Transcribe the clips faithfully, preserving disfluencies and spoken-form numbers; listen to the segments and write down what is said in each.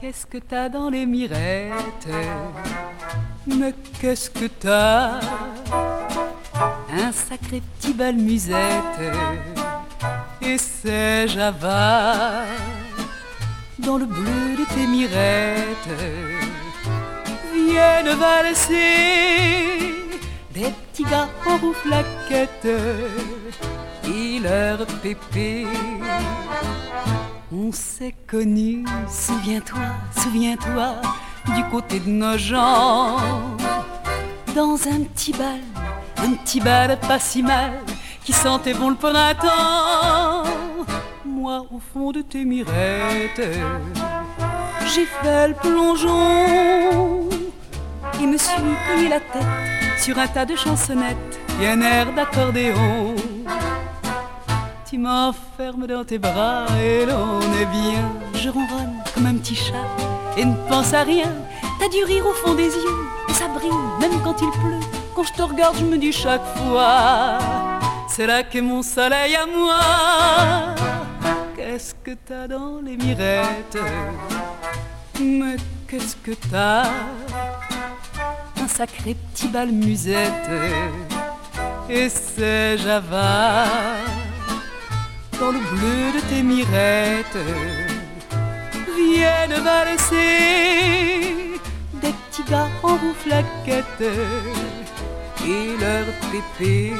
qu'est-ce que t'as dans les mirettes? Mais qu'est-ce que t'as? Un sacré petit bal musette. Et c'est Java dans le bleu de tes mirettes. Viennent valser des petits gars en rouflaquette et leur pépé. On s'est connus, souviens-toi, souviens-toi, du côté de nos gens, dans un petit bal, un petit bal pas si mal, qui sentait bon le printemps. Moi au fond de tes mirettes, j'ai fait le plongeon et me suis cogné la tête sur un tas de chansonnettes et un air d'accordéon. Tu m'enfermes dans tes bras et l'on est bien. Je ronronne comme un petit chat et ne pense à rien. T'as du rire au fond des yeux et ça brille même quand il pleut. Quand je te regarde je me dis chaque fois, c'est là qu'est mon soleil à moi. Qu'est-ce que t'as dans les mirettes? Mais qu'est-ce que t'as? Un sacré petit bal musette. Et c'est Java dans le bleu de tes mirettes. Viennent valser des petits gars en rouflaquette et leur pépé.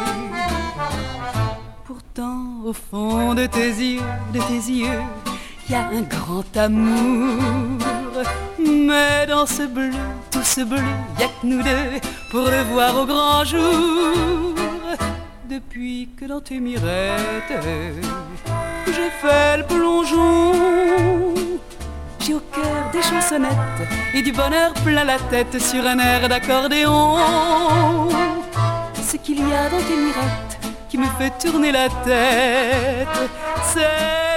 Pourtant au fond de tes yeux, de tes yeux, y a un grand amour. Mais dans ce bleu, tout ce bleu, y a que nous deux pour le voir au grand jour. Depuis que dans tes mirettes j'ai fait le plongeon, j'ai au cœur des chansonnettes et du bonheur plein la tête sur un air d'accordéon. Ce qu'il y a dans tes mirettes qui me fait tourner la tête, c'est